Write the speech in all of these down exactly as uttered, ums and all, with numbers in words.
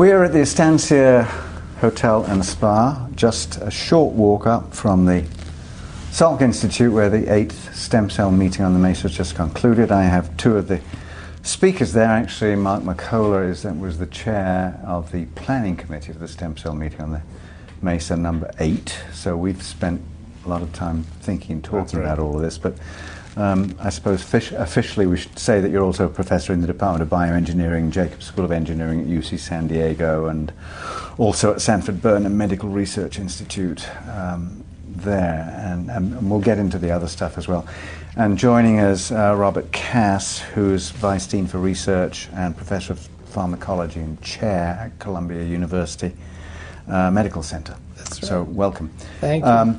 We're at the Estancia Hotel and Spa, just a short walk up from the Salk Institute where the eighth stem cell meeting on the Mesa has just concluded. I have two of the speakers there. Actually, Mark McCullough is, was the chair of the planning committee for the stem cell meeting on the Mesa number eight. So we've spent a lot of time thinking, talking right. about all of this. But um, I suppose fish, officially we should say that you're also a professor in the Department of Bioengineering, Jacobs School of Engineering at U C San Diego, and also at Sanford Burnham Medical Research Institute um, there. And, and, and we'll get into the other stuff as well. And joining us, uh, Robert Cass, who's Vice Dean for Research and Professor of Pharmacology and Chair at Columbia University uh, Medical Center. That's right. So welcome. Thank you. Um,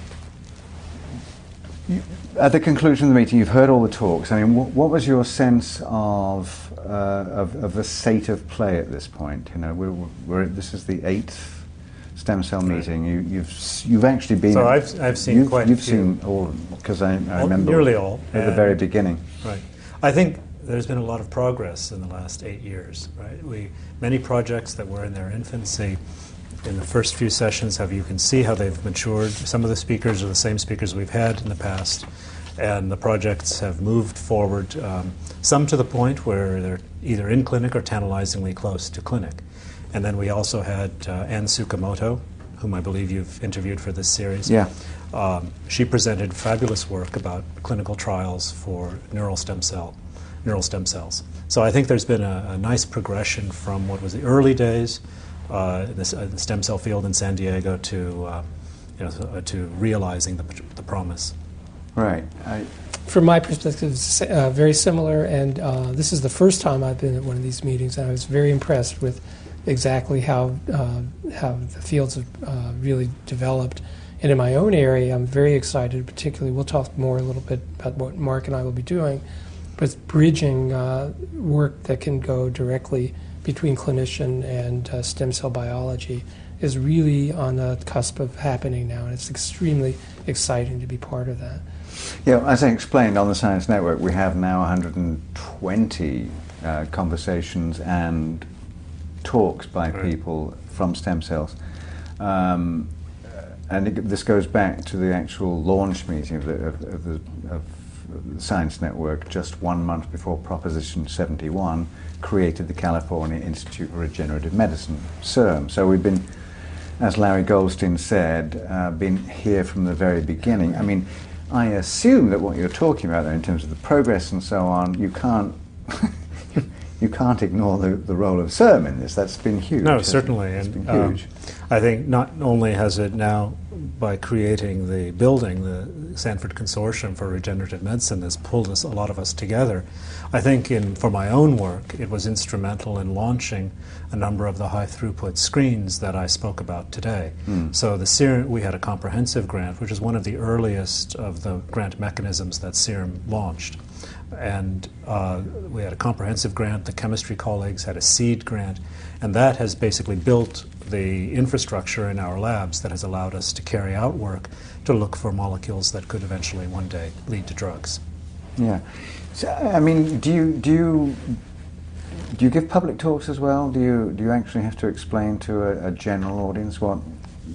you. At the conclusion of the meeting, you've heard all the talks. I mean, wh- what was your sense of, uh, of of the state of play at this point? You know, we're, we're this is the eighth stem cell meeting. You, you've you've actually been. So I've I've seen you've, quite. You've a few. seen all because I, I all, remember nearly all at the very beginning. Right. I think there's been a lot of progress in the last eight years. Right. We many projects that were in their infancy. In the first few sessions, have you can see how they've matured. Some of the speakers are the same speakers we've had in the past, and the projects have moved forward, um, some to the point where they're either in clinic or tantalizingly close to clinic. And then we also had uh, Ann Tsukamoto, whom I believe you've interviewed for this series. Yeah. Um, she presented fabulous work about clinical trials for neural stem cell, neural stem cells. So I think there's been a, a nice progression from what was the early days Uh, in the, uh, the stem cell field in San Diego to, uh, you know, uh, to realizing the, the promise. Right. I From my perspective, it's uh, very similar, and uh, this is the first time I've been at one of these meetings, and I was very impressed with exactly how uh, how the fields have uh, really developed. And in my own area, I'm very excited, particularly, we'll talk more a little bit about what Mark and I will be doing, but bridging uh, work that can go directly between clinician and uh, stem cell biology is really on the cusp of happening now, and it's extremely exciting to be part of that. Yeah, as I explained on the Science Network, we have now one hundred twenty uh, conversations and talks by right. people from stem cells. Um, and it, this goes back to the actual launch meeting of the, of, of the of the Science Network just one month before Proposition seventy-one created the California Institute for Regenerative Medicine, C I R M. So we've been, as Larry Goldstein said, uh, been here from the very beginning. I mean, I assume that what you're talking about there in terms of the progress and so on, you can't you can't ignore the, the role of C I R M in this. That's been huge. No, certainly. It's and, been huge. Um, I think not only has it now, by creating the building, the Sanford Consortium for Regenerative Medicine has pulled us, a lot of us together. I think in, for my own work, it was instrumental in launching a number of the high-throughput screens that I spoke about today. Mm. So the C I R M, we had a comprehensive grant, which is one of the earliest of the grant mechanisms that C I R M launched. And uh, we had a comprehensive grant, the chemistry colleagues had a seed grant, and that has basically built the infrastructure in our labs that has allowed us to carry out work to look for molecules that could eventually one day lead to drugs. Yeah. So, I mean, do you do you do you give public talks as well? Do you do you actually have to explain to a, a general audience what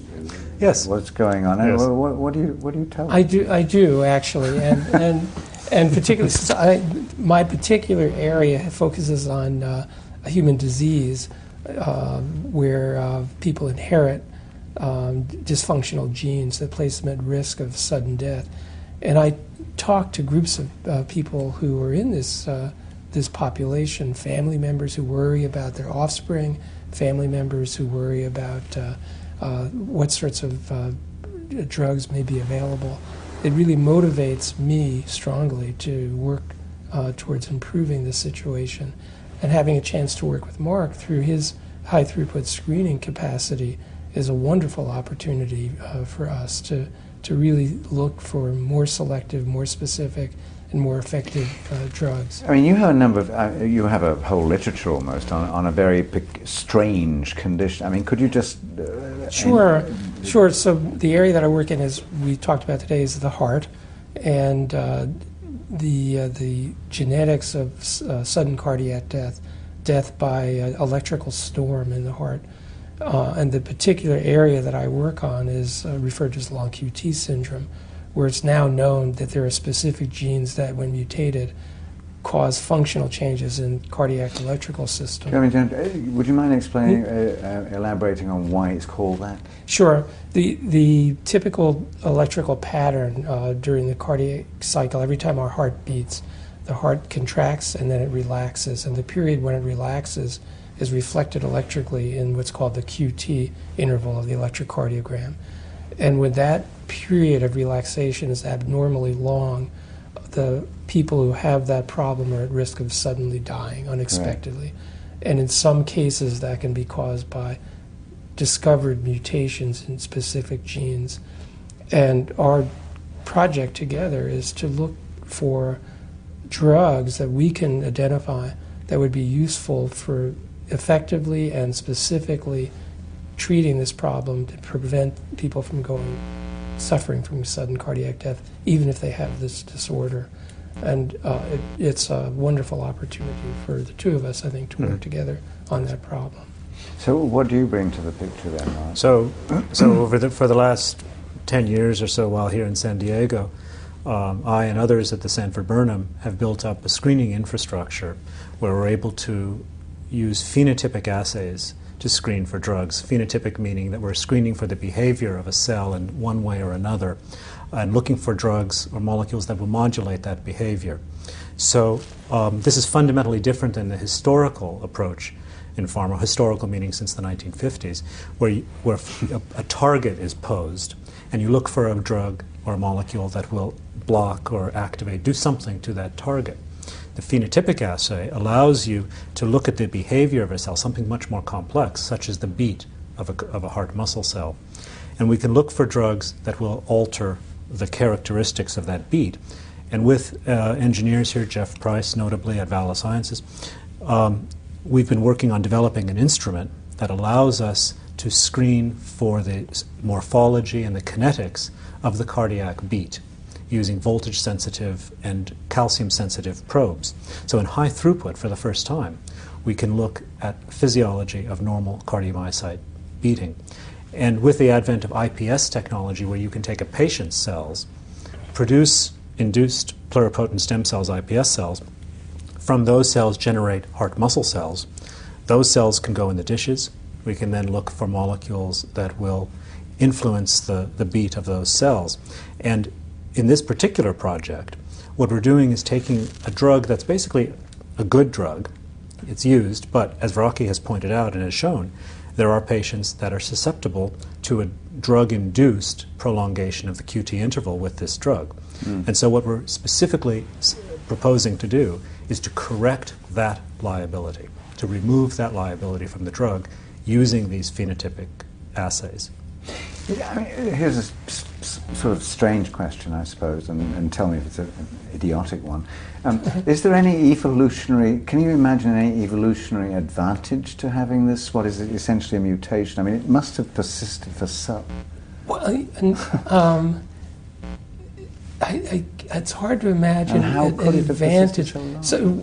yes what's going on? Yes. What, what, what do you what do you tell them? I do I do actually, and and and particularly since I, my particular area focuses on uh, a human disease uh, where uh, people inherit um, dysfunctional genes that place them at risk of sudden death, and I talk to groups of uh, people who are in this uh, this population, family members who worry about their offspring, family members who worry about uh, uh, what sorts of uh, drugs may be available. It really motivates me strongly to work uh, towards improving the situation. And having a chance to work with Mark through his high-throughput screening capacity is a wonderful opportunity uh, for us to to really look for more selective, more specific, and more effective uh, drugs. I mean, you have a number of, uh, you have a whole literature almost on, on a very pic- strange condition. I mean, could you just... Uh, sure, sure. So the area that I work in, as we talked about today, is the heart. And uh, the, uh, the genetics of uh, sudden cardiac death death by uh, electrical storm in the heart. Uh, and the particular area that I work on is uh, referred to as long Q T syndrome, where it's now known that there are specific genes that, when mutated, cause functional changes in cardiac electrical system. I mean, would you mind explaining, uh, uh, elaborating on why it's called that? Sure. The the typical electrical pattern uh, during the cardiac cycle, every time our heart beats, the heart contracts and then it relaxes, and the period when it relaxes is reflected electrically in what's called the Q T interval of the electrocardiogram. And when that period of relaxation is abnormally long, the people who have that problem are at risk of suddenly dying unexpectedly. Right. And in some cases, that can be caused by discovered mutations in specific genes. And our project together is to look for drugs that we can identify that would be useful for effectively and specifically treating this problem to prevent people from going suffering from sudden cardiac death, even if they have this disorder. And uh, it, it's a wonderful opportunity for the two of us, I think, to work mm-hmm. together on that problem. So what do you bring to the picture then, Mark? So, so over the, for the last ten years or so while here in San Diego, um, I and others at the Sanford Burnham have built up a screening infrastructure where we're able to use phenotypic assays to screen for drugs. Phenotypic meaning that we're screening for the behavior of a cell in one way or another and looking for drugs or molecules that will modulate that behavior. So um, this is fundamentally different than the historical approach in pharma, historical meaning since the nineteen fifties, where, you, where a, a target is posed and you look for a drug or a molecule that will block or activate, do something to that target. The phenotypic assay allows you to look at the behavior of a cell, something much more complex, such as the beat of a, of a heart muscle cell. And we can look for drugs that will alter the characteristics of that beat. And with uh, engineers here, Jeff Price notably at Vala Sciences, um, we've been working on developing an instrument that allows us to screen for the morphology and the kinetics of the cardiac beat, using voltage-sensitive and calcium-sensitive probes. So in high throughput, for the first time, we can look at physiology of normal cardiomyocyte beating. And with the advent of I P S technology, where you can take a patient's cells, produce induced pluripotent stem cells, I P S cells, from those cells generate heart muscle cells. Those cells can go in the dishes. We can then look for molecules that will influence the, the beat of those cells. And in this particular project, what we're doing is taking a drug that's basically a good drug. It's used, but as Rocky has pointed out and has shown, there are patients that are susceptible to a drug-induced prolongation of the Q T interval with this drug. Mm. And so what we're specifically s- proposing to do is to correct that liability, to remove that liability from the drug using these phenotypic assays. Yeah, I mean, here's a s- s- sort of strange question, I suppose, and, and tell me if it's a, an idiotic one. Um, is there any evolutionary, can you imagine any evolutionary advantage to having this, what is essentially a mutation? I mean, it must have persisted for some. Well, um, I, I, it's hard to imagine and how an, could an it advantage. Have so,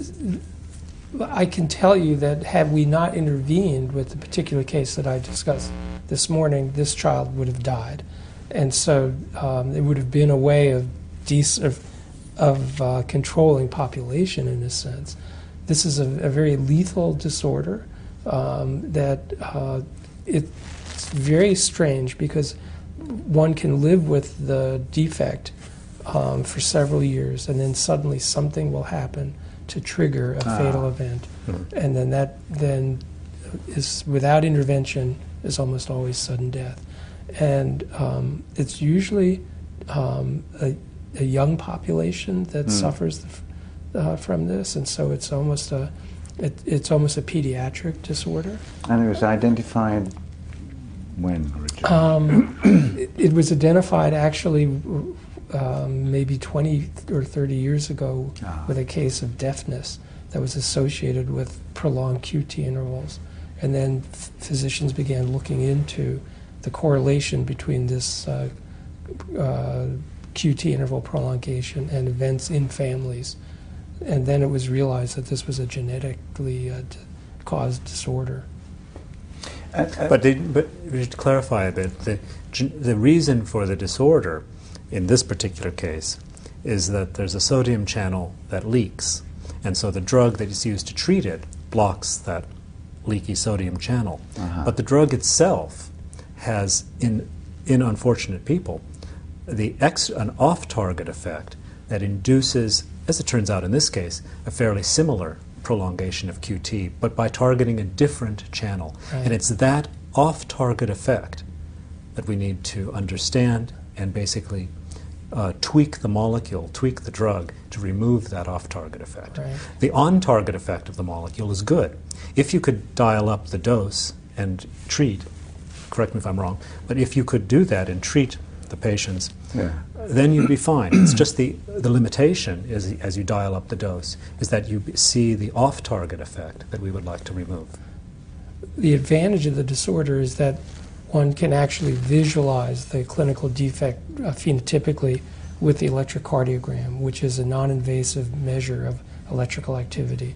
I can tell you that had we not intervened with the particular case that I discussed this morning, this child would have died. And so um, it would have been a way of, de- of, of uh, controlling population in a sense. This is a, a very lethal disorder um, that uh, it's very strange because one can live with the defect um, for several years and then suddenly something will happen to trigger a ah. fatal event. Mm-hmm. And then that then is, without intervention, is almost always sudden death. And um, it's usually um, a, a young population that mm. suffers the, uh, from this, and so it's almost a it, it's almost a pediatric disorder. And it was identified when originally? Um, it, it was identified actually um, maybe twenty or thirty years ago ah. with a case of deafness that was associated with prolonged Q T intervals. And then f- physicians began looking into the correlation between this uh, uh, Q T interval prolongation and events in families and then it was realized that this was a genetically uh, d- caused disorder. Uh, uh, But, did, but to clarify a bit, the, the reason for the disorder in this particular case is that there's a sodium channel that leaks, and so the drug that is used to treat it blocks that leaky sodium channel. Uh-huh. But the drug itself has, in, in unfortunate people, the ex, an off-target effect that induces, as it turns out in this case, a fairly similar prolongation of Q T, but by targeting a different channel. Right. And it's that off-target effect that we need to understand and basically uh, tweak the molecule, tweak the drug to remove that off-target effect. Right. The on-target effect of the molecule is good. If you could dial up the dose and treat, correct me if I'm wrong, but if you could do that and treat the patients, Yeah. then you'd be fine. It's just the, the limitation is, as you dial up the dose, is that you see the off-target effect that we would like to remove. The advantage of the disorder is that one can actually visualize the clinical defect uh, phenotypically with the electrocardiogram, which is a non-invasive measure of electrical activity.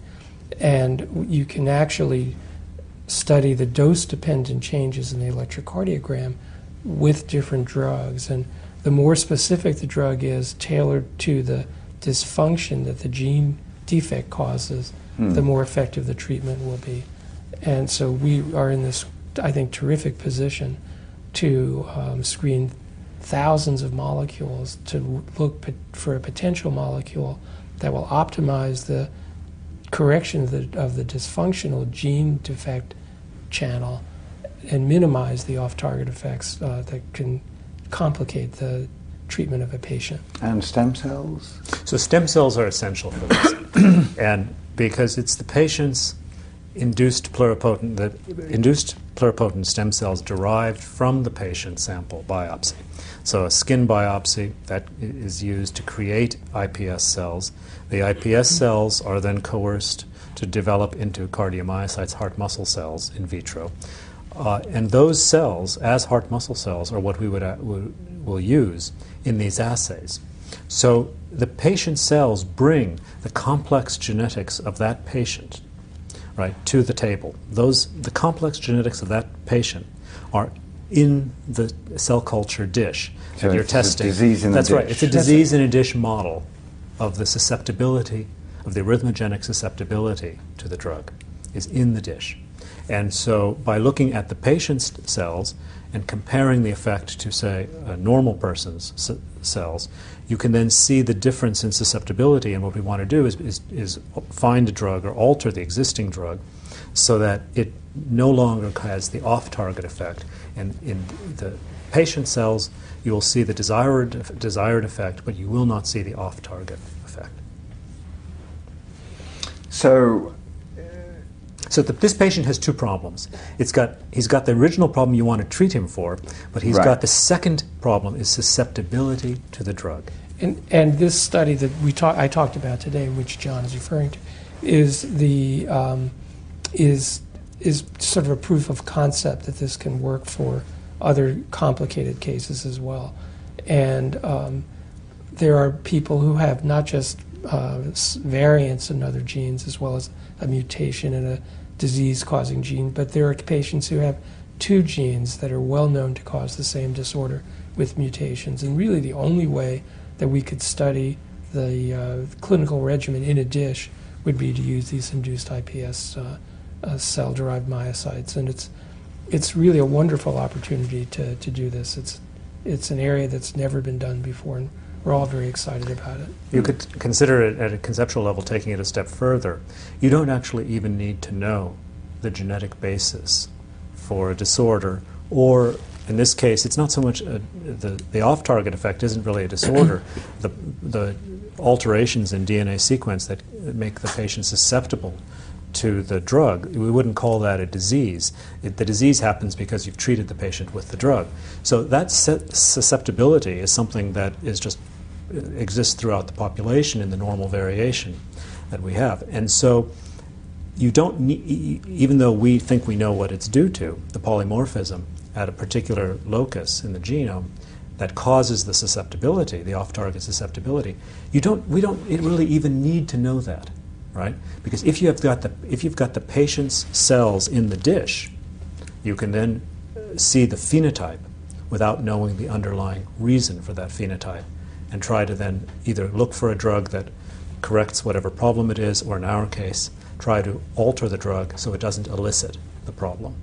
And you can actually study the dose-dependent changes in the electrocardiogram with different drugs. And the more specific the drug is, tailored to the dysfunction that the gene defect causes, Hmm. the more effective the treatment will be. And so we are in this, I think, terrific position to um, screen thousands of molecules to look p- for a potential molecule that will optimize the correction of the, of the dysfunctional gene defect channel and minimize the off-target effects uh, that can complicate the treatment of a patient. And stem cells? So stem cells are essential for this. And because it's the patient's induced pluripotent, the induced pluripotent stem cells derived from the patient's sample biopsy. So a skin biopsy that is used to create I P S cells. The I P S cells are then coerced to develop into cardiomyocytes, heart muscle cells in vitro. Uh, and those cells, as heart muscle cells, are what we would, uh, will, will use in these assays. So the patient cells bring the complex genetics of that patient, right, to the table. Those, the complex genetics of that patient are in the cell culture dish So that you're it's a testing. disease in a That's right. dish. It's a disease in a dish model of the susceptibility, of the arrhythmogenic susceptibility to the drug is in the dish. And so by looking at the patient's cells and comparing the effect to, say, a normal person's c- cells, you can then see the difference in susceptibility. And what we want to do is, is, is find a drug or alter the existing drug so that it no longer has the off-target effect. And in the patient cells, you will see the desired, desired effect, but you will not see the off-target effect. So, So the, this patient has two problems. It's got, he's got the original problem you want to treat him for, but he's Right. got the second problem is susceptibility to the drug. And, and this study that we talk, I talked about today, which John is referring to, is the um, is is sort of a proof of concept that this can work for other complicated cases as well. And um, there are people who have not just uh, s- variants in other genes as well as a mutation in a disease-causing gene, but there are patients who have two genes that are well known to cause the same disorder with mutations. And really the only way that we could study the uh, clinical regimen in a dish would be to use these induced I P S uh, uh, cell-derived myocytes. And it's it's really a wonderful opportunity to, to do this. It's it's an area that's never been done before, and we're all very excited about it. You could consider it at a conceptual level, taking it a step further. You don't actually even need to know the genetic basis for a disorder, or in this case, it's not so much a, the, the off-target effect isn't really a disorder. the, the alterations in D N A sequence that make the patient susceptible to the drug, we wouldn't call that a disease. It, the disease happens because you've treated the patient with the drug. So that susceptibility is something that is just exists throughout the population in the normal variation that we have. And so you don't need, even though we think we know what it's due to, the polymorphism at a particular locus in the genome, that causes the susceptibility, the off-target susceptibility, you don't, we don't really even need to know that, right? Because if you have got the, if you've got the patient's cells in the dish, you can then see the phenotype without knowing the underlying reason for that phenotype, and try to then either look for a drug that corrects whatever problem it is, or in our case, try to alter the drug so it doesn't elicit the problem.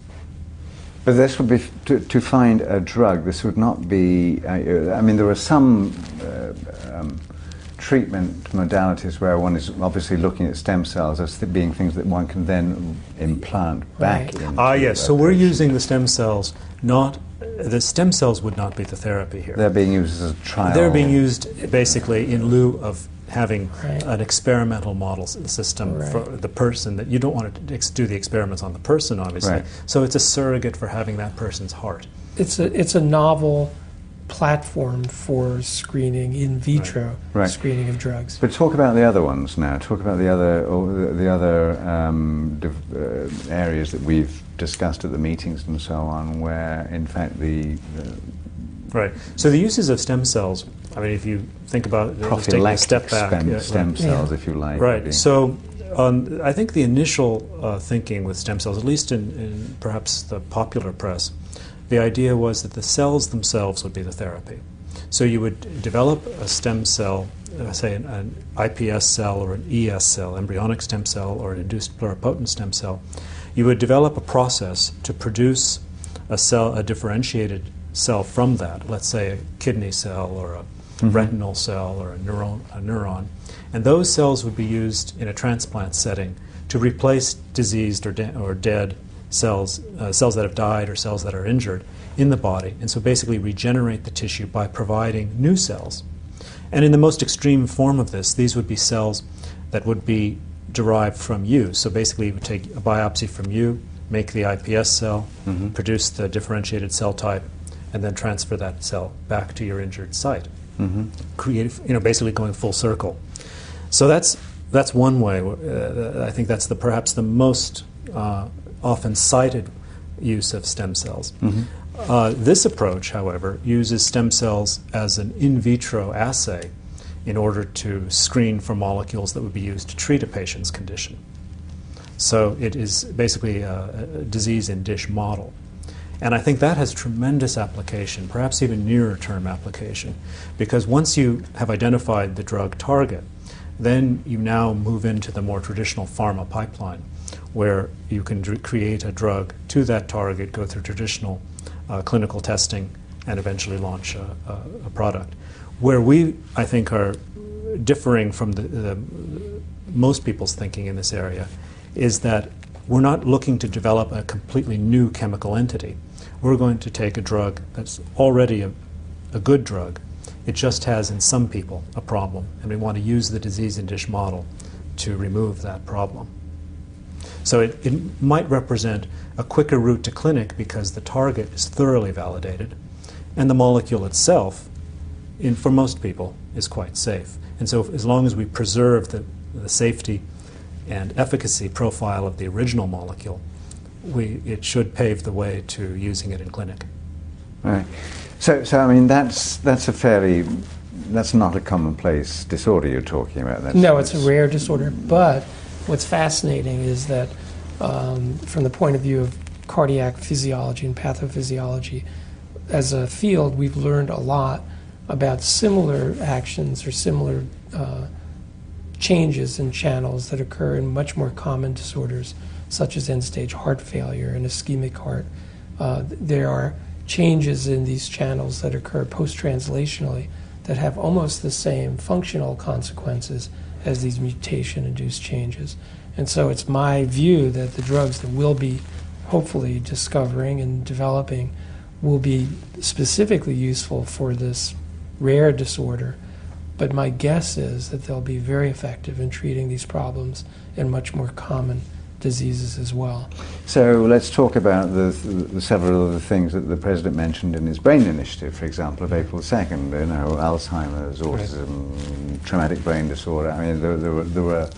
But this would be, to, to find a drug, this would not be, uh, I mean, there are some uh, um, treatment modalities where one is obviously looking at stem cells as th- being things that one can then implant back Right. into. Ah, yes, a so we're patient. using the stem cells, not, the stem cells would not be the therapy here. They're being used as a trial. They're being used basically in lieu of having Right. an experimental model s- system Right. for the person. That you don't want to ex- do the experiments on the person, obviously. Right. So it's a surrogate for having that person's heart. It's a it's a novel platform for screening in vitro Right. screening of drugs. But talk about the other ones now. Talk about the other, or the, the other um, div- uh, areas that we've discussed at the meetings and so on, where in fact the, the Right. So the uses of stem cells, I mean, if you think about it, just taking a prophylactic step back. stem, yeah, stem right. cells, Yeah. if you like. Right. maybe. So um, I think the initial uh, thinking with stem cells, at least in, in perhaps the popular press, the idea was that the cells themselves would be the therapy. So you would develop a stem cell, uh, say an, an I P S cell or an E S cell, embryonic stem cell, or an induced pluripotent stem cell. You would develop a process to produce a cell, a differentiated cell from that, let's say a kidney cell or a Mm-hmm. retinal cell or a neuron, a neuron. And those cells would be used in a transplant setting to replace diseased or, de- or dead cells, uh, cells that have died or cells that are injured in the body, and so basically regenerate the tissue by providing new cells. And in the most extreme form of this, these would be cells that would be derived from you. So basically you would take a biopsy from you, make the I P S cell, Mm-hmm. produce the differentiated cell type, and then transfer that cell back to your injured site. Mm-hmm. Create, you know, basically going full circle. So that's that's one way. Uh, I think that's the perhaps the most uh, often cited use of stem cells. Mm-hmm. Uh, this approach, however, uses stem cells as an in vitro assay in order to screen for molecules that would be used to treat a patient's condition. So it is basically a, a disease in dish model. And I think that has tremendous application, perhaps even nearer term application, because once you have identified the drug target, then you now move into the more traditional pharma pipeline, where you can dr- create a drug to that target, go through traditional uh, clinical testing, and eventually launch a, a, a product. Where we, I think, are differing from the, the most people's thinking in this area is that we're not looking to develop a completely new chemical entity. We're going to take a drug that's already a, a good drug. It just has, in some people, a problem, and we want to use the disease in dish model to remove that problem. So it, it might represent a quicker route to clinic because the target is thoroughly validated, and the molecule itself, in, for most people, is quite safe. And so as long as we preserve the, the safety and efficacy profile of the original molecule, we, it should pave the way to using it in clinic. Right. So, so I mean, that's that's a fairly, that's not a commonplace disorder you're talking about. That's, No, it's a that's- rare disorder. But what's fascinating is that um, from the point of view of cardiac physiology and pathophysiology, as a field, we've learned a lot about similar actions or similar uh, changes in channels that occur in much more common disorders, such as end-stage heart failure and ischemic heart. Uh, there are changes in these channels that occur post-translationally that have almost the same functional consequences as these mutation-induced changes. And so it's my view that the drugs that we'll be hopefully discovering and developing will be specifically useful for this rare disorder. But my guess is that they'll be very effective in treating these problems in much more common diseases as well. So let's talk about the, the several of the things that the President mentioned in his Brain Initiative, for example, of April second, you know, Alzheimer's, autism, traumatic brain disorder. I mean, there, there were, there were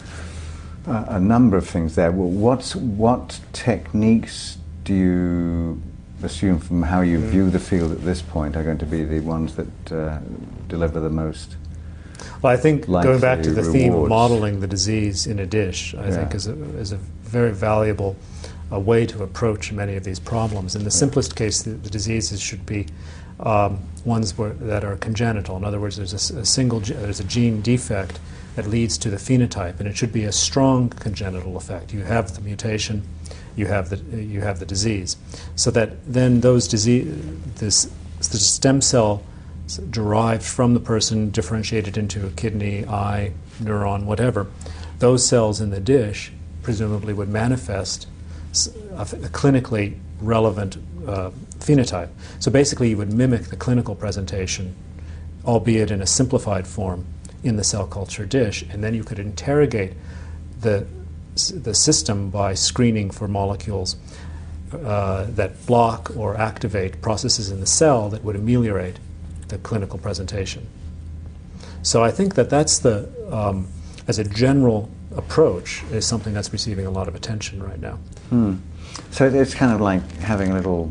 a, a number of things there. Well, what's, what techniques do you assume from how you mm. view the field at this point, are going to be the ones that uh, deliver the most. Well, I think going back to the rewards. theme of modeling the disease in a dish, I yeah. think is a, is a very valuable uh, way to approach many of these problems. In the yeah. simplest case, the, the diseases should be um, ones where, that are congenital. In other words, there's a, a single ge- there's a gene defect that leads to the phenotype, and it should be a strong congenital effect. You have the mutation, you have the you have the disease, so that then those disease this the stem cell derived from the person, differentiated into a kidney, eye, neuron, whatever, those cells in the dish presumably would manifest a, a clinically relevant uh, phenotype. So basically you would mimic the clinical presentation, albeit in a simplified form, in the cell culture dish, and then you could interrogate the, the system by screening for molecules uh, that block or activate processes in the cell that would ameliorate the clinical presentation. So I think that that's the, um, as a general approach, is something that's receiving a lot of attention right now. Hmm. So it's kind of like having a little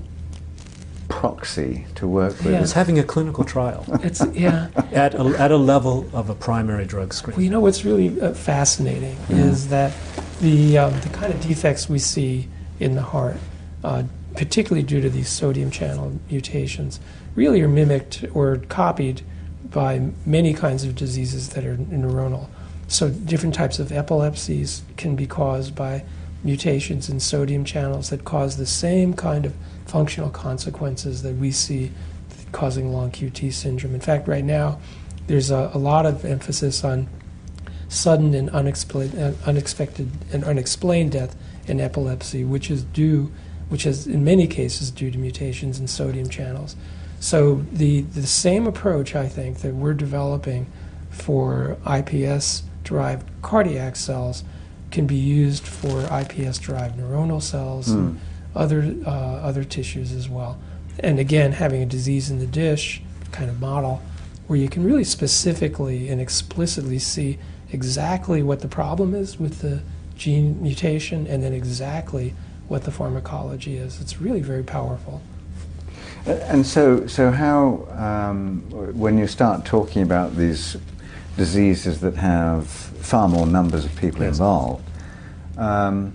proxy to work with. Yeah. It's having a clinical trial. It's yeah. At a, at a level of a primary drug screen. Well, you know what's really uh, fascinating mm. is that the um, the kind of defects we see in the heart, uh, particularly due to these sodium channel mutations, really are mimicked or copied by many kinds of diseases that are neuronal. So different types of epilepsies can be caused by mutations in sodium channels that cause the same kind of functional consequences that we see causing long Q T syndrome. In fact, right now, there's a, a lot of emphasis on sudden and unexplained, uh, unexpected and unexplained death in epilepsy, which is due, which is in many cases due to mutations in sodium channels. So the the same approach, I think, that we're developing for I P S-derived cardiac cells can be used for I P S-derived neuronal cells mm. and other uh, other tissues as well. And again, having a disease in the dish kind of model where you can really specifically and explicitly see exactly what the problem is with the gene mutation and then exactly what the pharmacology is. It's really very powerful. And so, so how, um, when you start talking about these diseases that have far more numbers of people yes. involved, um,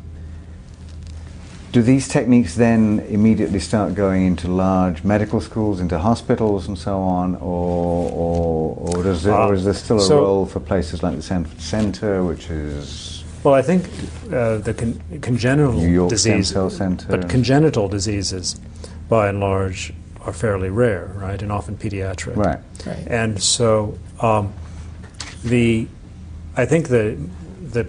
do these techniques then immediately start going into large medical schools, into hospitals and so on, or, or, or, does it, uh, or is there still a so role for places like the Sanford Center, which is... Well, I think uh, the con- congenital New York disease, Stem Cell Center. But congenital diseases, by and large, are fairly rare, right, and often pediatric. Right. Right. And so, um, the, I think the the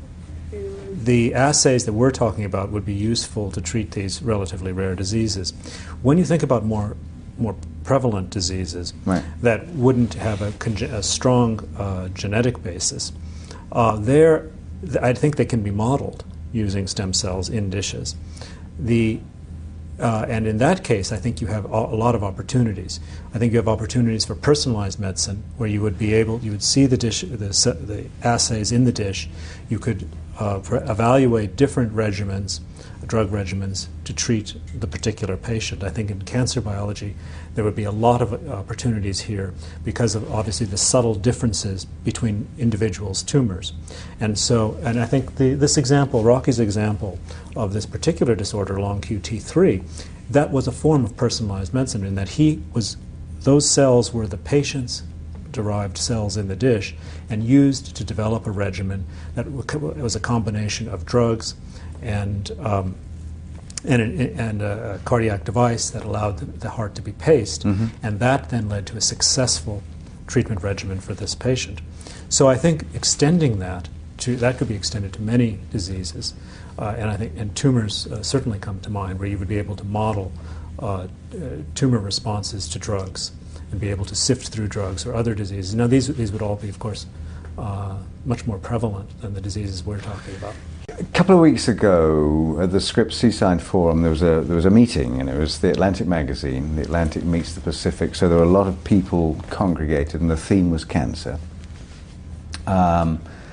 the assays that we're talking about would be useful to treat these relatively rare diseases. When you think about more more prevalent diseases right. that wouldn't have a, conge- a strong uh, genetic basis, uh, there, th- I think they can be modeled using stem cells in dishes. The Uh, and in that case, I think you have a lot of opportunities. I think you have opportunities for personalized medicine, where you would be able, you would see the dish, the, the assays in the dish. You could uh, evaluate different regimens, drug regimens, to treat the particular patient. I think in cancer biology, there would be a lot of opportunities here because of obviously the subtle differences between individuals' tumors. And so, and I think the, this example, Rocky's example of this particular disorder, long Q T three, that was a form of personalized medicine in that he was, those cells were the patient's derived cells in the dish and used to develop a regimen that was a combination of drugs and um, and, a, and a cardiac device that allowed the, the heart to be paced, mm-hmm. and that then led to a successful treatment regimen for this patient. So I think extending that to that could be extended to many diseases, uh, and I think and tumors uh, certainly come to mind, where you would be able to model uh, uh, tumor responses to drugs and be able to sift through drugs or other diseases. Now these these would all be, of course, uh, much more prevalent than the diseases we're talking about. A couple of weeks ago, at the Scripps Seaside Forum, there was a there was a meeting, and it was the Atlantic magazine. The Atlantic meets the Pacific, so there were a lot of people congregated, and the theme was cancer. Um,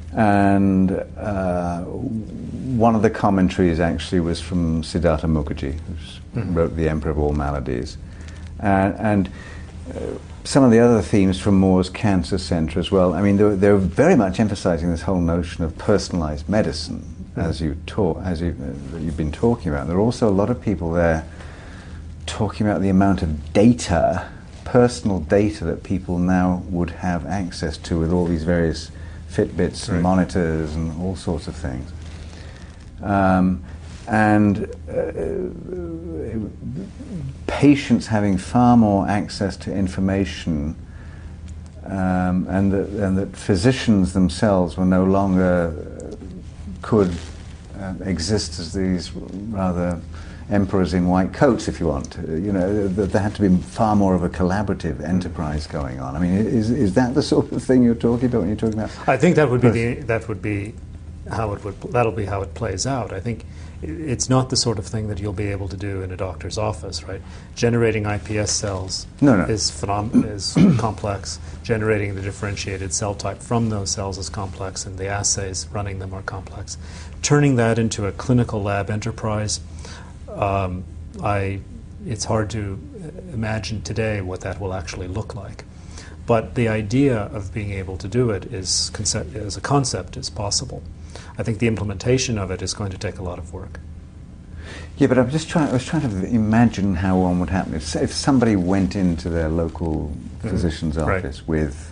And uh, one of the commentaries actually was from Siddhartha Mukherjee, who mm-hmm. wrote The Emperor of All Maladies. And, and uh, some of the other themes from Moore's Cancer Center as well. I mean, they're, they're very much emphasizing this whole notion of personalized medicine, mm-hmm. as, you talk, as you, uh, you've been talking about. There are also a lot of people there talking about the amount of data, personal data, that people now would have access to with all these various Fitbits and right. monitors and all sorts of things. Um, and uh, patients having far more access to information, um, and, that, and that physicians themselves were no longer uh, could uh, exist as these rather emperors in white coats, if you want. Uh, you know, th- there had to be far more of a collaborative enterprise going on. I mean, is is that the sort of thing you're talking about when you're talking about? I think that would be the, that would be how it would that'll be how it plays out. I think it's not the sort of thing that you'll be able to do in a doctor's office, right? Generating I P S cells no, no. is phenom- is complex. Generating the differentiated cell type from those cells is complex, and the assays running them are complex. Turning that into a clinical lab enterprise. Um, I, it's hard to imagine today what that will actually look like. But the idea of being able to do it is concept, as a concept is possible. I think the implementation of it is going to take a lot of work. Yeah, but I'm just trying. I was trying to imagine how one would happen if, if somebody went into their local mm-hmm. physician's office right. with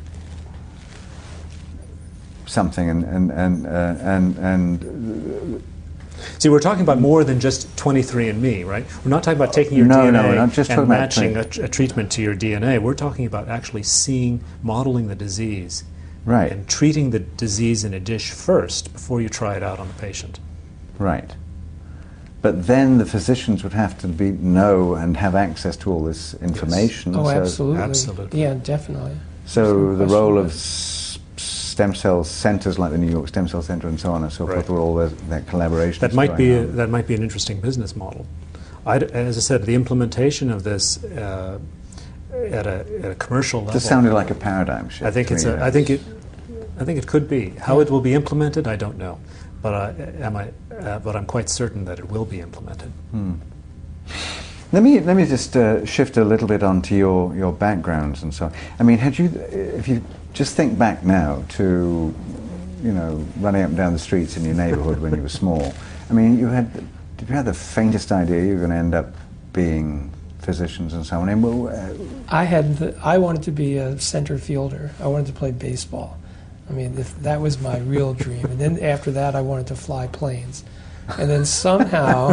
something and and and uh, and. and uh, See, we're talking about more than just twenty-three and me, right? We're not talking about taking your no, D N A no, we're not just and matching a, about a treatment to your D N A. We're talking about actually seeing, modeling the disease, right, and treating the disease in a dish first before you try it out on the patient. Right. But then the physicians would have to be know and have access to all this information. Yes. Oh, so absolutely. Absolutely. Yeah, definitely. So the role of stem cell centers like the New York Stem Cell Center and so on and so right. forth, where all that, that collaboration. That might be a, that might be an interesting business model. I'd, as I said, the implementation of this uh, at a at a commercial level. Just sounded like a paradigm shift. I think it's. A, I think it. I think it could be. How it will be implemented, I don't know, but uh, am I? Uh, but I'm quite certain that it will be implemented. Hmm. Let me let me just uh, shift a little bit onto your, your backgrounds and so on. I mean, had you, if you just think back now to, you know, running up and down the streets in your neighborhood when you were small. I mean, you had, did you have the faintest idea you were going to end up being physicians and so on? And, well, uh, I had, the, I wanted to be a center fielder. I wanted to play baseball. I mean, if that was my real dream. And then after that, I wanted to fly planes. And then somehow,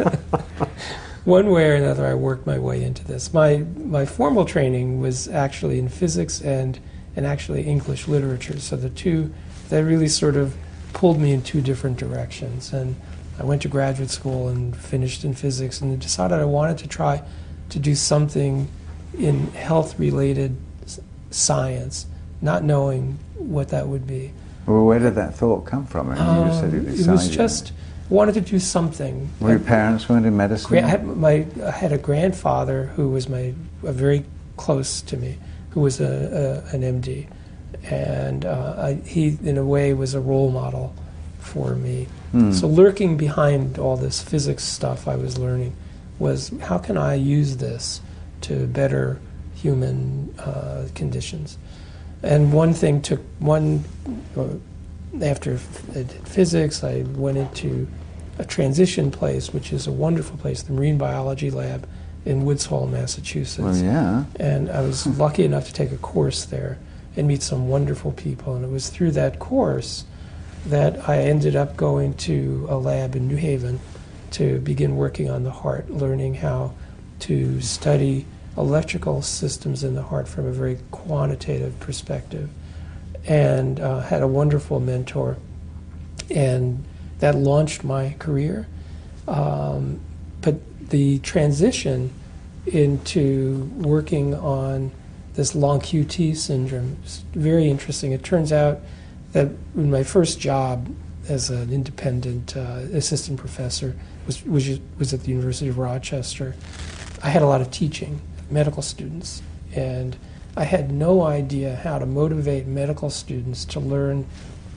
one way or another, I worked my way into this. My my formal training was actually in physics and and actually English literature. So the two, that really sort of pulled me in two different directions. And I went to graduate school and finished in physics and decided I wanted to try to do something in health-related s- science, not knowing what that would be. Well, where did that thought come from? I mean, you just said Um, it, it was just, wanted to do something. Were your parents weren't in medicine? Gra- I, had my, I had a grandfather who was my uh, very close to me, who was a, a, an M D. And uh, I, he, in a way, was a role model for me. Hmm. So lurking behind all this physics stuff I was learning was, how can I use this to better human uh, conditions? And one thing took one, uh, after I did physics, I went into a transition place, which is a wonderful place, the Marine Biology Lab in Woods Hole, Massachusetts. Well, yeah. And I was lucky enough to take a course there and meet some wonderful people. And it was through that course that I ended up going to a lab in New Haven to begin working on the heart, learning how to study electrical systems in the heart from a very quantitative perspective, and uh, had a wonderful mentor, and that launched my career. Um, but the transition into working on this long Q T syndrome is very interesting. It turns out that in my first job as an independent uh, assistant professor was, was was at the University of Rochester, I had a lot of teaching medical students, and I had no idea how to motivate medical students to learn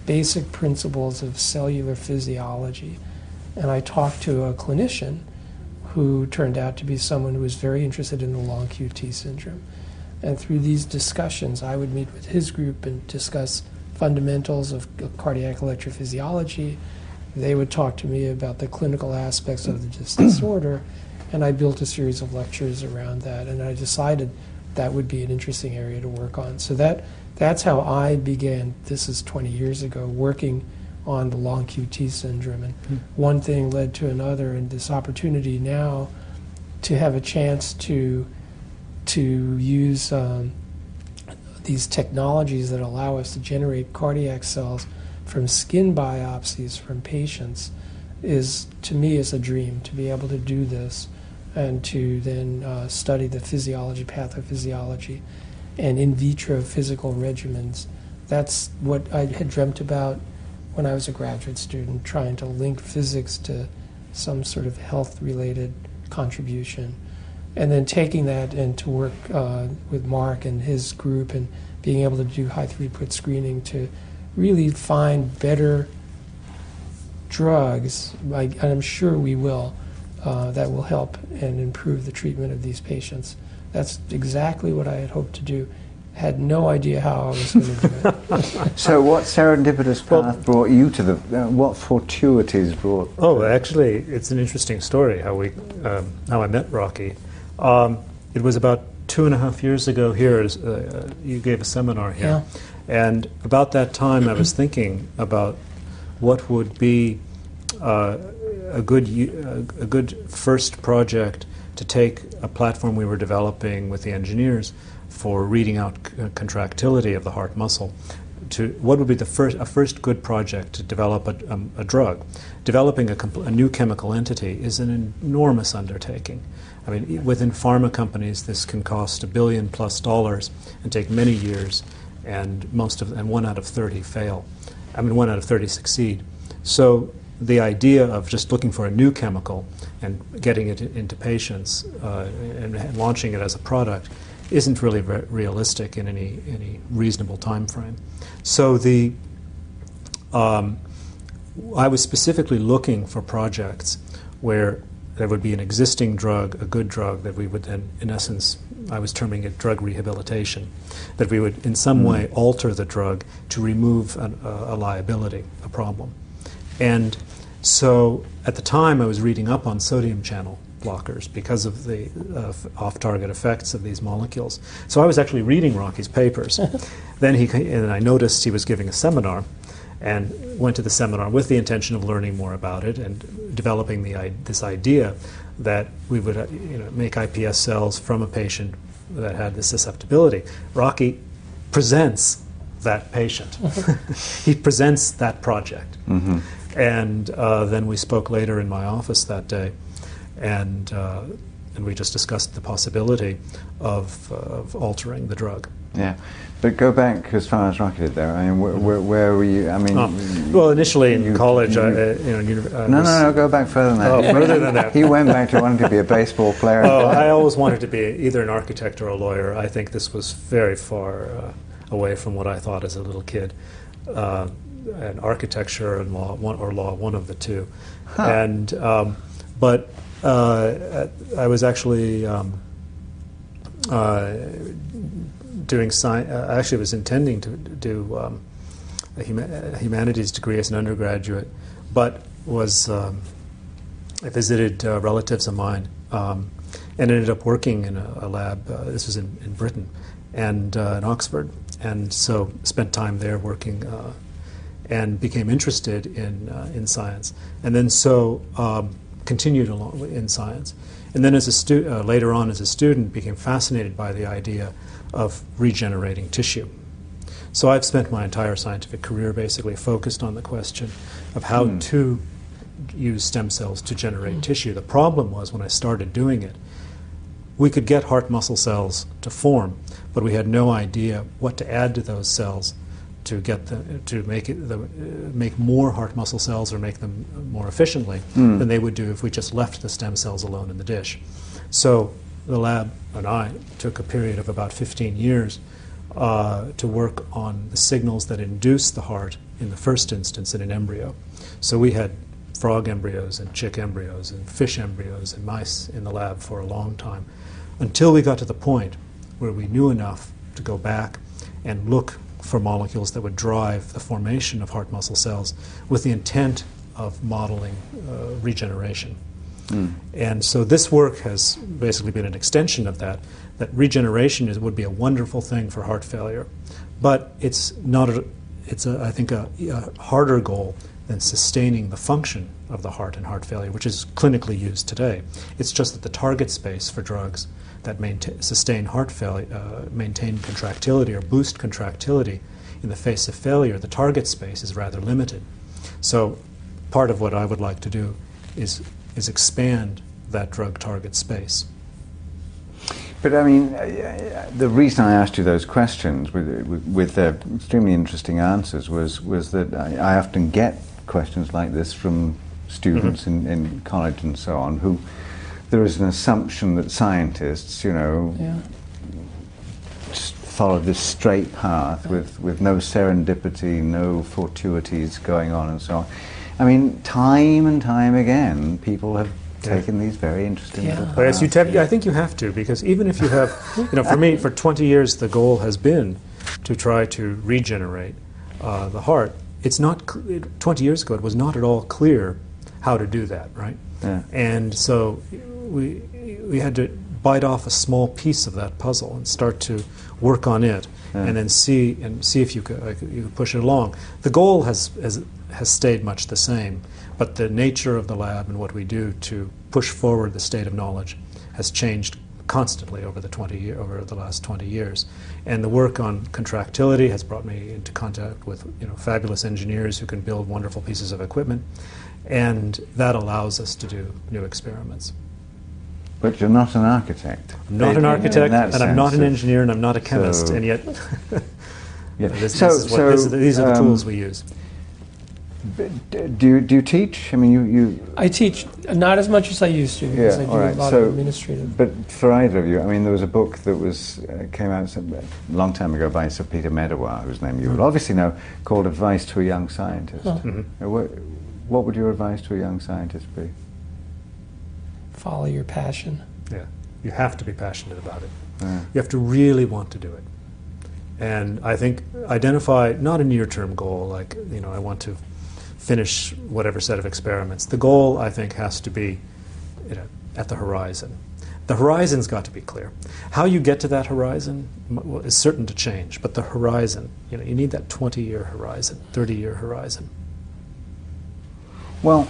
basic principles of cellular physiology. And I talked to a clinician who turned out to be someone who was very interested in the long Q T syndrome. And through these discussions, I would meet with his group and discuss fundamentals of cardiac electrophysiology. They would talk to me about the clinical aspects of this disorder, and I built a series of lectures around that, and I decided that would be an interesting area to work on. So that that's how I began, this is twenty years ago, working on the long Q T syndrome. And mm. one thing led to another, and this opportunity now to have a chance to to use um, these technologies that allow us to generate cardiac cells from skin biopsies from patients is, to me, is a dream, to be able to do this and to then uh, study the physiology, pathophysiology, and in vitro physical regimens. That's what I had dreamt about when I was a graduate student, trying to link physics to some sort of health-related contribution. And then taking that and to work uh, with Mark and his group and being able to do high-throughput screening to really find better drugs, I, and I'm sure we will, uh, that will help and improve the treatment of these patients. That's exactly what I had hoped to do. Had no idea how I was going to do it. So what serendipitous path well, brought you to the, uh, what fortuities brought? Oh, actually, it's an interesting story how we, um, how I met Rocky. Um, it was about two and a half years ago here, as, uh, you gave a seminar here. Yeah. And about that time I was thinking about what would be uh, a good a good first project to take a platform we were developing with the engineers for reading out c- contractility of the heart muscle. To what would be the first a first good project to develop a, um, a drug. Developing a, compl- a new chemical entity is an enormous undertaking. I mean, within pharma companies, this can cost a billion plus dollars and take many years, and most of and one out of thirty fail. I mean, one out of thirty succeed. So the idea of just looking for a new chemical and getting it into patients uh, and, and launching it as a product isn't really re- realistic in any any reasonable time frame. So the um, I was specifically looking for projects where there would be an existing drug, a good drug, that we would then, in essence, I was terming it drug rehabilitation, that we would in some mm. way alter the drug to remove an, a, a liability, a problem. And so at the time I was reading up on sodium channel blockers because of the uh, f- off-target effects of these molecules. So I was actually reading Rocky's papers. Then he and I noticed he was giving a seminar, and went to the seminar with the intention of learning more about it and developing the this idea that we would uh, you know, make I P S cells from a patient that had this susceptibility. Rocky presents that patient. He presents that project. Mm-hmm. And uh, then we spoke later in my office that day, and uh, and we just discussed the possibility of, uh, of altering the drug. Yeah, but go back as far as Rocky did there. I mean, where, where, where were you? I mean, oh. well, initially in you, college, you, I, uh, you know, uni- uh, no, no, no, go back further than that. Oh, further than that. He went back to wanting to be a baseball player. Oh, I always wanted to be either an architect or a lawyer. I think this was very far uh, away from what I thought as a little kid. Uh, and architecture and law, one, or law, one of the two. Huh. And um, but uh, I was actually um, uh, doing science. I actually was intending to do um, a, huma- a humanities degree as an undergraduate, but was um, I visited uh, relatives of mine um, and ended up working in a, a lab. Uh, this was in, in Britain and uh, in Oxford, and so spent time there working. Uh, and became interested in uh, in science, and then so um, continued along in science, and then as a stu- uh, later on as a student became fascinated by the idea of regenerating tissue. So I've spent my entire scientific career basically focused on the question of how mm. to use stem cells to generate mm. tissue. The problem was when I started doing it, we could get heart muscle cells to form, but we had no idea what to add to those cells to get them to make it the, uh, make more heart muscle cells or make them more efficiently mm. than they would do if we just left the stem cells alone in the dish. So the lab and I took a period of about fifteen years uh, to work on the signals that induce the heart in the first instance in an embryo. So we had frog embryos and chick embryos and fish embryos and mice in the lab for a long time, until we got to the point where we knew enough to go back and look for molecules that would drive the formation of heart muscle cells with the intent of modeling uh, regeneration. Mm. And so this work has basically been an extension of that, that regeneration is, would be a wonderful thing for heart failure. But it's not, a, it's a, I think, a, a harder goal than sustaining the function of the heart in heart failure, which is clinically used today. It's just that the target space for drugs that maintain, sustain heart failure, uh, maintain contractility or boost contractility in the face of failure, the target space is rather limited. So part of what I would like to do is, is expand that drug target space. But I mean, uh, the reason I asked you those questions with, with, with their extremely interesting answers was, was that I, I often get questions like this from students mm-hmm. in, in college and so on, who there is an assumption that scientists, you know, yeah. just follow this straight path with, with no serendipity, no fortuities going on and so on. I mean, time and time again, people have taken these very interesting yeah. little But yes, you paths. te- I think you have to, because even if you have, you know, for me, for twenty years, the goal has been to try to regenerate uh, the heart. It's not, cl- it, twenty years ago, it was not at all clear how to do that, right? Yeah. And so we we had to bite off a small piece of that puzzle and start to work on it, yeah. and then see and see if you could, uh, you could push it along. The goal has, has has stayed much the same, but the nature of the lab and what we do to push forward the state of knowledge has changed constantly over the twenty year, over the last twenty years. And the work on contractility has brought me into contact with, you know, fabulous engineers who can build wonderful pieces of equipment, and that allows us to do new experiments. But you're not an architect. I'm not in, an architect, and I'm not an of, engineer, and I'm not a chemist, so and yet yeah. this, so, this is what, so, this, these are the um, tools we use. Do you, do you teach? I mean, you, you... I teach not as much as I used to, because Yeah, I do all right. a lot so, of administrative. But for either of you, I mean, there was a book that was uh, came out some, a long time ago by Sir Peter Medawar, whose name you mm-hmm. would obviously know, called Advice to a Young Scientist. Huh. Mm-hmm. Uh, what, what would your advice to a young scientist be? Follow your passion. Yeah, you have to be passionate about it. Yeah. You have to really want to do it. And I think identify not a near-term goal, like, you know, I want to finish whatever set of experiments. The goal, I think, has to be, you know, at the horizon. The horizon's got to be clear. How you get to that horizon is certain to change, but the horizon, you know, you need that twenty-year horizon, thirty-year horizon. Well,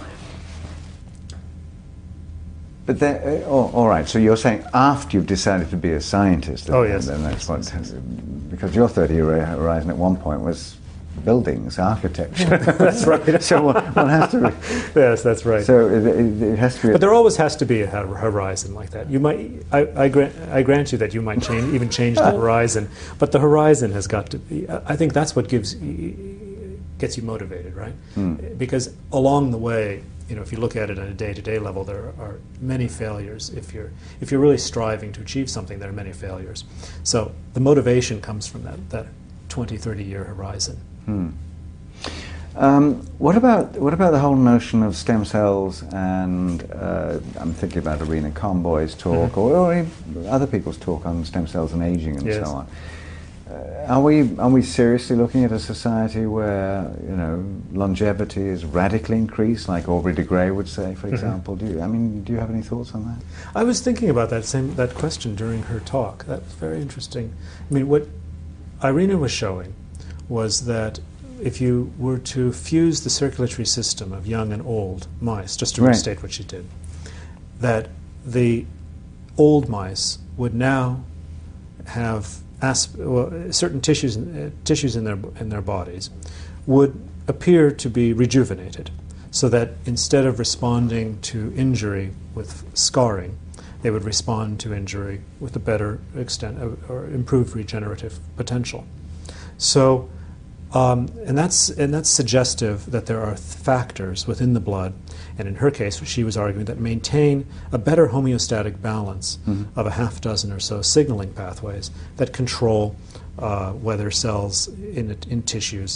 but then, uh, oh, all right. So you're saying after you've decided to be a scientist, Oh, then, yes. then that's what, because your thirty-year horizon at one point was buildings, architecture. That's right. So one, one has to. Be, Yes, that's right. so it, it, it has to be. But there always has to be a hor- horizon like that. You might, I, I, grant, I grant you that you might change, even change the horizon, but the horizon has got to be. I think that's what gives, gets you motivated, right? Mm. Because along the way, you know, if you look at it on a day-to-day level, there are many failures. If you're if you're really striving to achieve something, there are many failures. So the motivation comes from that that twenty, thirty-year horizon. Hmm. Um, what about what about the whole notion of stem cells? And uh, I'm thinking about Irina Comboy's talk, Mm-hmm. or, or even other people's talk on stem cells and aging and Yes. so on. Uh, are we are we seriously looking at a society where, you know, longevity is radically increased, like Aubrey de Grey would say, for Mm-hmm. example? Do you? I mean, do you have any thoughts on that? I was thinking about that same that question during her talk. That was very interesting. I mean, what Irina was showing was that if you were to fuse the circulatory system of young and old mice, just to Right. restate what she did, that the old mice would now have asp- well, certain tissues, uh, tissues in their in their bodies would appear to be rejuvenated, so that instead of responding to injury with scarring, they would respond to injury with a better extent of, or improved regenerative potential. So, um, and that's and that's suggestive that there are th- factors within the blood, and in her case, she was arguing that maintain a better homeostatic balance Mhm. of a half dozen or so signaling pathways that control uh, whether cells in in tissues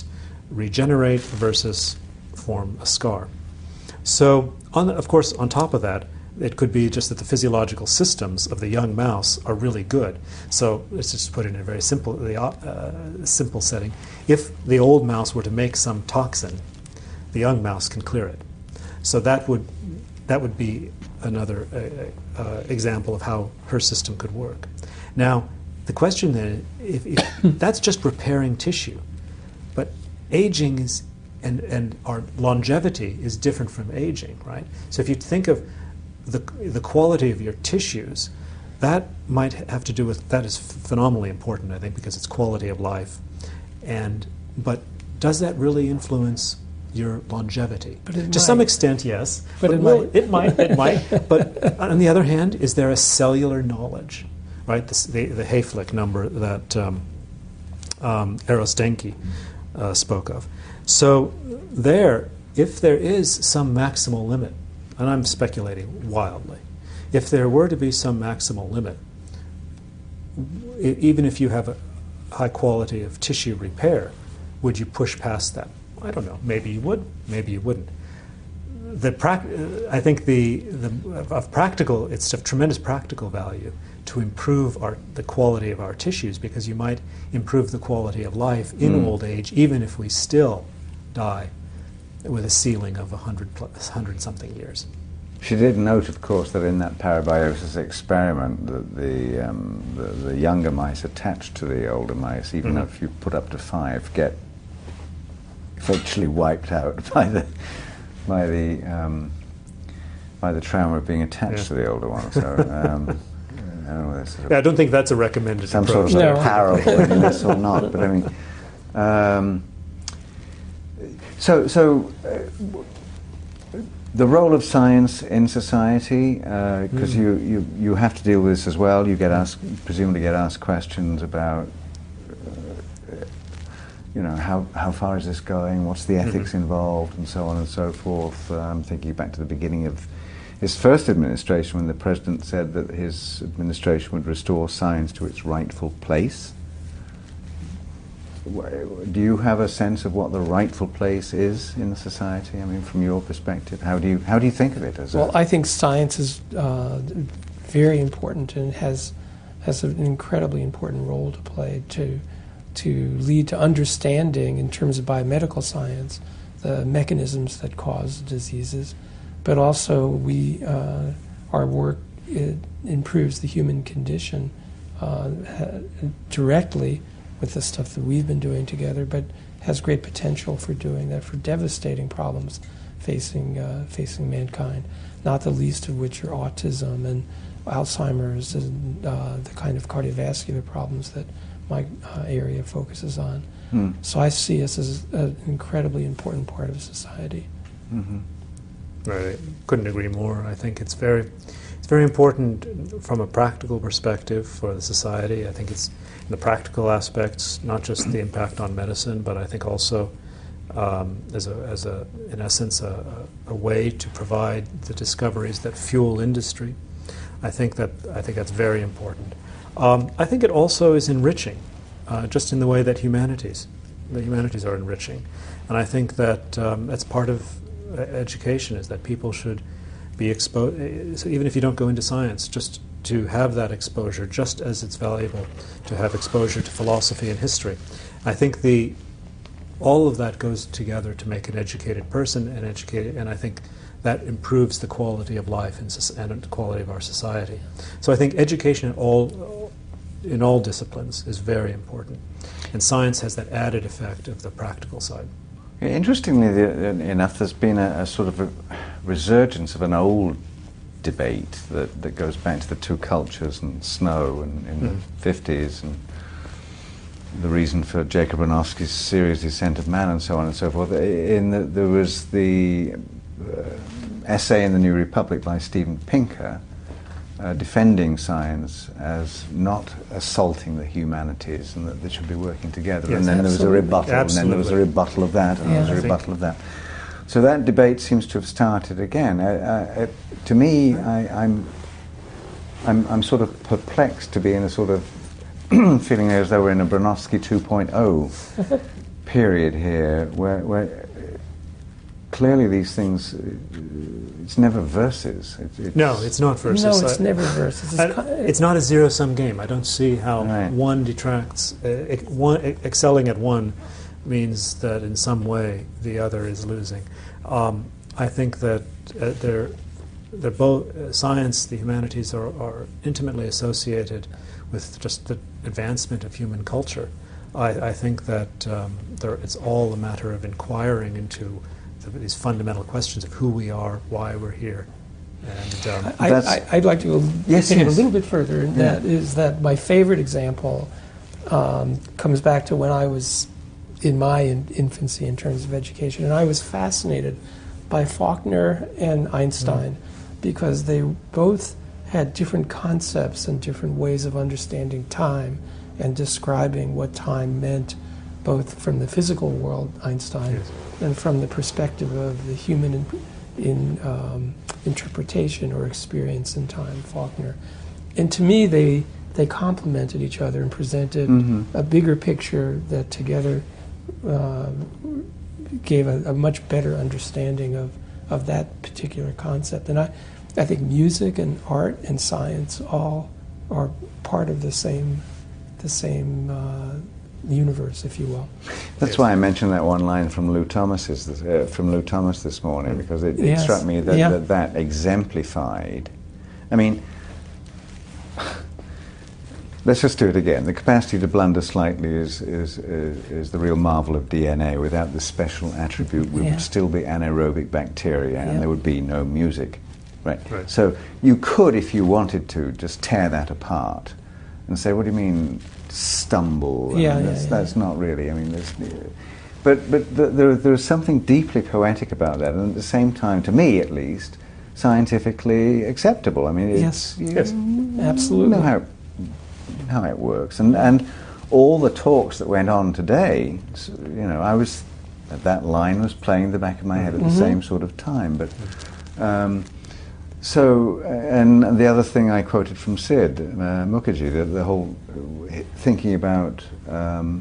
regenerate versus form a scar. So, on, of course, on top of that, it could be just that the physiological systems of the young mouse are really good. So let's just put it in a very simple, uh, simple setting. If the old mouse were to make some toxin, the young mouse can clear it. So that would that would be another uh, uh, example of how her system could work. Now, the question then, if, if that's just repairing tissue, but aging is and and our longevity is different from aging, right? So if you think of the the quality of your tissues, that might have to do with, that is phenomenally important, I think, because it's quality of life. And but does that really influence your longevity? But it to might. some extent, yes. But, but it, will, might. it might. It might. But on the other hand, is there a cellular knowledge, right? This, the the Hayflick number that um, um, Eros-Denki uh, spoke of. So there, if there is some maximal limit, and I'm speculating wildly, if there were to be some maximal limit, I- even if you have a high quality of tissue repair, would you push past that? I don't know. Maybe you would. Maybe you wouldn't. The prac- I think the, the of practical, it's of tremendous practical value to improve our, the quality of our tissues, because you might improve the quality of life in Mm. old age, even if we still die with a ceiling of a hundred plus, hundred something years. She did note, of course, that in that parabiosis experiment, that the, um, the, the younger mice attached to the older mice, even Mhm. if you put up to five, get virtually wiped out by the by the um, by the trauma of being attached Yeah. to the older one. So, um, I don't know whether sort of Yeah, I don't think that's a recommended some approach. sort of No. parable in this or not, but I mean, um, so so. Uh, The role of science in society, because Mm. you, you, you have to deal with this as well. You get asked, presumably get asked questions about, uh, you know, how, how far is this going? What's the ethics Mhm. involved, and so on and so forth. I'm thinking back to the beginning of his first administration, when the president said that his administration would restore science to its rightful place. Do you have a sense of what the rightful place is in society? I mean, from your perspective, how do you how do you think of it as? Well, a I think science is uh, very important and has has an incredibly important role to play to to lead to understanding in terms of biomedical science the mechanisms that cause diseases, but also we uh, our work it improves the human condition uh, ha- directly with the stuff that we've been doing together, but has great potential for doing that for devastating problems facing uh, facing mankind, not the least of which are autism and Alzheimer's and uh, the kind of cardiovascular problems that my uh, area focuses on. Hmm. So I see us as an incredibly important part of society. Mhm. Right, couldn't agree more. I think it's very, it's very important from a practical perspective for the society. I think it's in the practical aspects, not just the impact on medicine, but I think also um, as a, as a, in essence, a, a way to provide the discoveries that fuel industry. I think that I think that's very important. Um, I think it also is enriching, uh, just in the way that humanities, the humanities are enriching, and I think that um, that's part of education, is that people should be exposed, so even if you don't go into science, just to have that exposure, just as it's valuable to have exposure to philosophy and history. I think the all of that goes together to make an educated person, and educated, and I think that improves the quality of life and, and the quality of our society. So I think education in all in all disciplines is very important, and science has that added effect of the practical side. Interestingly the, enough, there's been a, a sort of a resurgence of an old debate that, that goes back to the two cultures and snow and, in Mm. the fifties, and the reason for Jacob Bronowski's series Descent of Man and so on and so forth. In the, there was the uh, essay in the New Republic by Steven Pinker uh, defending science as not assaulting the humanities, and that they should be working together. Yes, and then absolutely. there was a rebuttal, and then there was a Absolutely. rebuttal of that, and Yeah. there was I a think- rebuttal of that. So that debate seems to have started again. Uh, uh, to me, I, I'm, I'm, I'm sort of perplexed to be in a sort of feeling as though we're in a Bronowski two point oh period here where, where clearly these things, uh, it's never verses. It, it's No, it's not versus. No, it's I- never versus. It's, I- ki- it's not a zero-sum game. I don't see how Right. one detracts. Uh, ex- one, e- excelling at one means that in some way the other is losing. Um, I think that uh, they're, they're both uh, science, the humanities are, are intimately associated with just the advancement of human culture. I, I think that um, there, it's all a matter of inquiring into the, these fundamental questions of who we are, why we're here, and um, I, That's- I, I'd like to go Yes, take it a yes. little bit further, and Yeah. that is that my favorite example um, comes back to when I was in my in, infancy in terms of education, and I was fascinated by Faulkner and Einstein because they both had different concepts and different ways of understanding time and describing what time meant, both from the physical world, Einstein, Yes. and from the perspective of the human in, in um, interpretation or experience in time, Faulkner. And to me, they they complemented each other and presented Mhm. a bigger picture that together uh, gave a, a much better understanding of, of that particular concept. And I, I think music and art and science all are part of the same the same uh, universe, if you will. That's Yes. why I mentioned that one line from Lou Thomas's this, uh, from Lou Thomas this morning, because it, it Yes. struck me that, Yeah. that that exemplified. I mean, let's just do it again. The capacity to blunder slightly is is is, is the real marvel of D N A. Without this special attribute, we Yeah. would still be anaerobic bacteria, Yeah. and there would be no music. Right. Right. So you could, if you wanted to, just tear that apart and say, "What do you mean stumble?" I Yeah, mean, yeah, that's, yeah. that's not really. I mean, there's, but but the, there there's something deeply poetic about that, and at the same time, to me at least, scientifically acceptable. I mean, it's, Yes. you Yes. Absolutely. know how how it works, and and all the talks that went on today. s- You know, I was that line was playing in the back of my head at the Mhm. same sort of time, but. Um, So, uh, and the other thing I quoted from Sid uh, Mukherjee, the, the whole uh, thinking about um,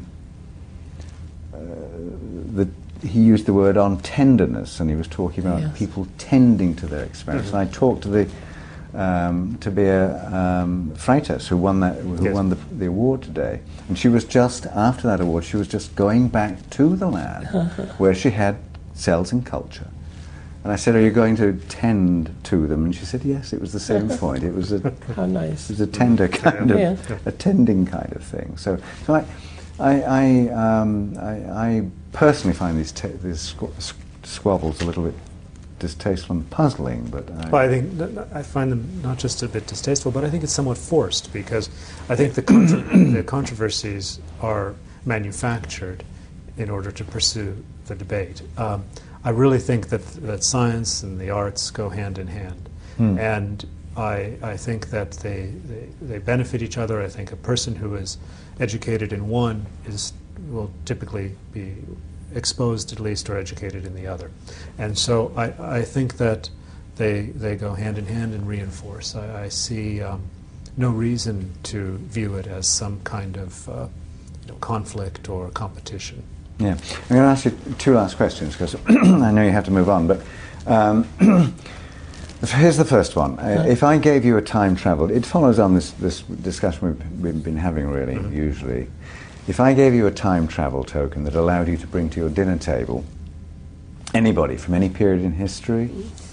uh, the, he used the word on tenderness, and he was talking about Yes. people tending to their experience. And I talked to the um, to Bea um, Freitas, who won that, who Yes. won the, the award today, and she was just after that award, she was just going back to the lab where she had cells and culture. And I said, "Are you going to tend to them?" And she said, "Yes." It was the same point. It was a, it How nice. was a tender kind of, Yeah. a tending kind of thing. So, so I, I, I, um, I, I personally find these te- these squ- squ- squabbles a little bit distasteful and puzzling. But I, Well, I think th- th- I find them not just a bit distasteful, but I think it's somewhat forced, because I think the, contro- the controversies are manufactured in order to pursue the debate. Um, I really think that that science and the arts go hand in hand, Hmm. and I I think that they, they they benefit each other. I think a person who is educated in one is will typically be exposed at least or educated in the other, and so I, I think that they they go hand in hand and reinforce. I, I see um, no reason to view it as some kind of uh, you know, conflict or competition. Yeah, I'm going to ask you two last questions because I know you have to move on. But um, here's the first one. Uh, if I gave you a time travel, it follows on this, this discussion we've, we've been having really, Mhm. usually. If I gave you a time travel token that allowed you to bring to your dinner table anybody from any period in history,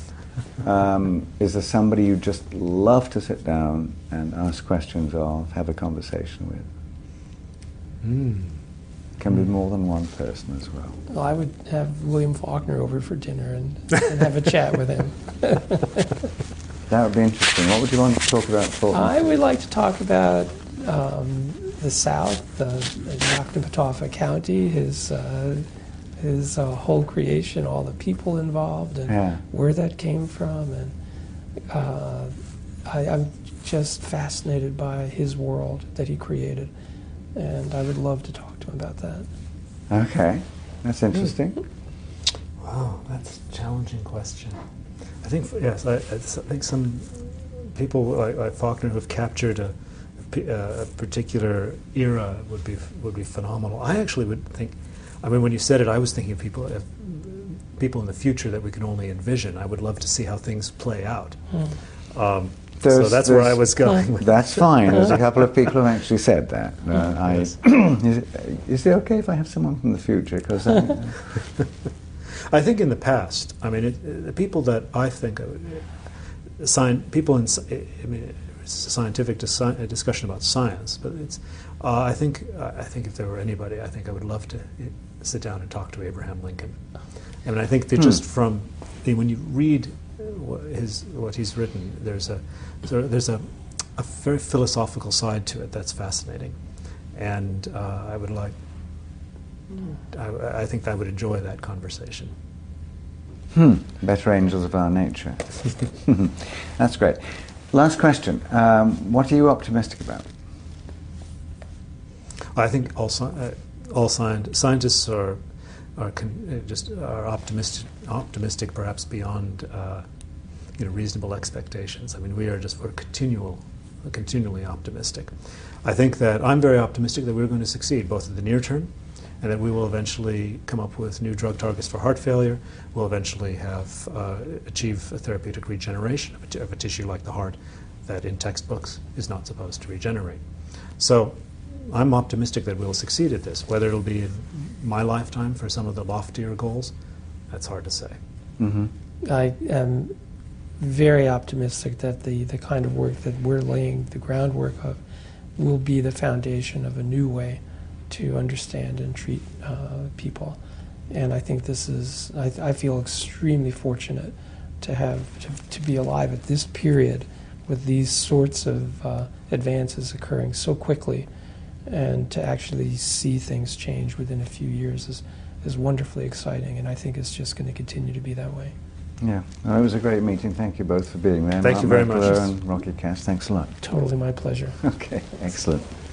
um, is there somebody you just love to sit down and ask questions of, have a conversation with? Mm. Can be more than one person as well. Well, I would have William Faulkner over for dinner and, and have a chat with him. That would be interesting. What would you want to talk about, Faulkner? I would like to talk about um, the South, uh, Yoknapatawpha County, his his uh, his uh, whole creation, all the people involved, and Yeah. where that came from. And uh, I, I'm just fascinated by his world that he created, and I would love to talk to him about that. Okay, that's interesting. Wow, that's a challenging question. I think, yes, I, I think some people like, like Faulkner who have captured a, a particular era would be would be phenomenal. I actually would think, I mean, when you said it, I was thinking of people, of people in the future that we can only envision. I would love to see how things play out. Hmm. Um, so There's- that's where I there's- was going. with That's fine. There's a couple of people who have actually said that. Uh, I, Yes. is, it, is it okay if I have someone from the future? Because I think in the past, I mean, it, the people that I think of, uh, sci- people in, sci- I mean, it's a scientific dis- a discussion about science, but it's. Uh, I think uh, I think if there were anybody, I think I would love to uh, sit down and talk to Abraham Lincoln. I mean, I think that Hmm. just from I mean, when you read what his what he's written, there's a there- there's a, a very philosophical side to it that's fascinating, and uh, I would like. I, I think I would enjoy that conversation. Hmm, better angels of our nature. That's great. Last question. Um, what are you optimistic about? I think all sci- uh, all scient- scientists are are con- uh, just are optimistic optimistic perhaps beyond uh, you know reasonable expectations. I mean, we are just we're continual continually optimistic. I think that I'm very optimistic that we're going to succeed both in the near term, and that we will eventually come up with new drug targets for heart failure. We'll eventually have uh, achieve a therapeutic regeneration of a, t- of a tissue like the heart that in textbooks is not supposed to regenerate. So I'm optimistic that we'll succeed at this. Whether it'll be in my lifetime for some of the loftier goals, that's hard to say. Mm-hmm. I am very optimistic that the, the kind of work that we're laying the groundwork of will be the foundation of a new way to understand and treat uh, people. And I think this is, I, I feel extremely fortunate to have, to, to be alive at this period with these sorts of uh, advances occurring so quickly, and to actually see things change within a few years is, is wonderfully exciting, and I think it's just going to continue to be that way. Yeah, well, it was a great meeting. Thank you both for being there. Thank you Mark very Meckler much. and Rocky Cass. Thanks a lot. Totally my pleasure. Okay, excellent.